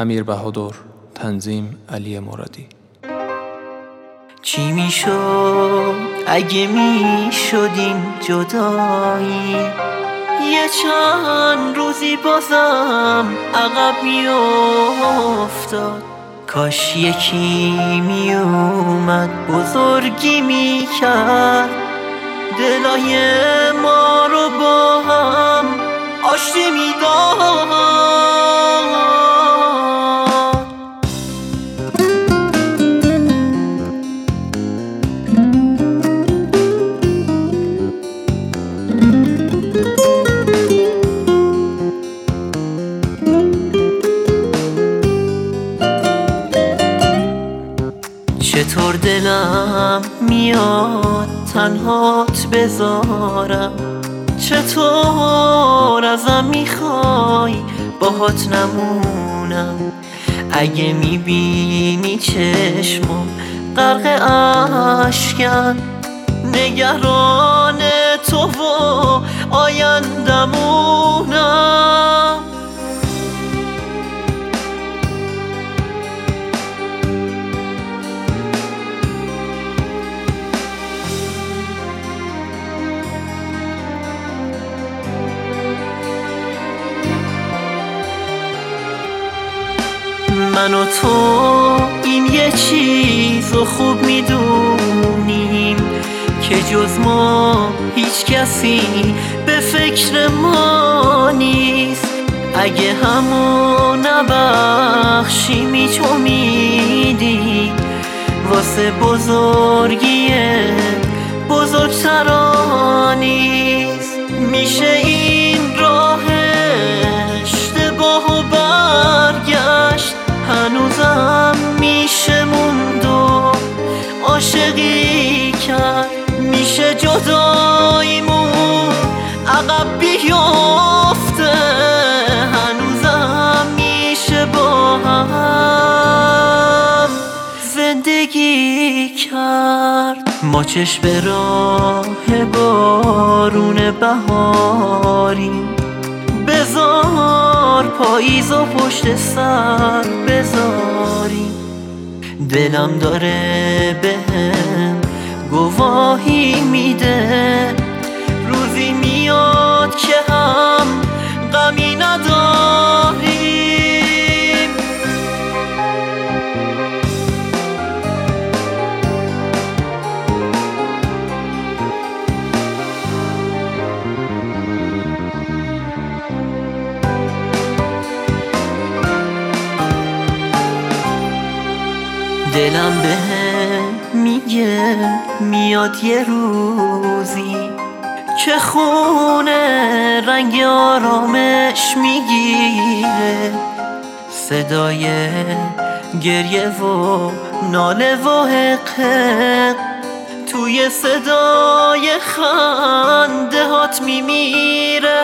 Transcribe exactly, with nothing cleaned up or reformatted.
امیر بهادر، تنظیم علی مرادی. چی میشد اگه میشدیم جدایی، یه چند روزی بازم عقب میافتاد. کاش یکی میومد بزرگی میکرد، دلای ما رو با هم آشتی میداد. چطور دلم میاد تنهات بذارم، چطور ازم میخوای باهات نمونم. اگه میبینی چشمم غرق اشکن، نگران تو و آیندمونم. من و تو این یه چیزو خوب میدونیم که جز ما هیچ کسی به فکر ما نیست. اگه همو نبخشیم هیچ امیدی واسه بزرگی بزرگترا نیست. میشه این راه اشتباه و برگشت، هنوزم میشه موند و عاشقی کرد. میشه جداییمون عقب بیافته، هنوزم میشه با هم زندگی کرد. ما چشم به راه بارون بهاریم، بذار پاییز و پشت سر بذاریم. دلم داره بهم گواهی میده، روزی میاد که هم غمی نداریم. دلم بهم میگه میاد یه روزی که خونه رنگ آرامش میگیره، صدای گریه و ناله و حق توی صدای خنده هات میمیره.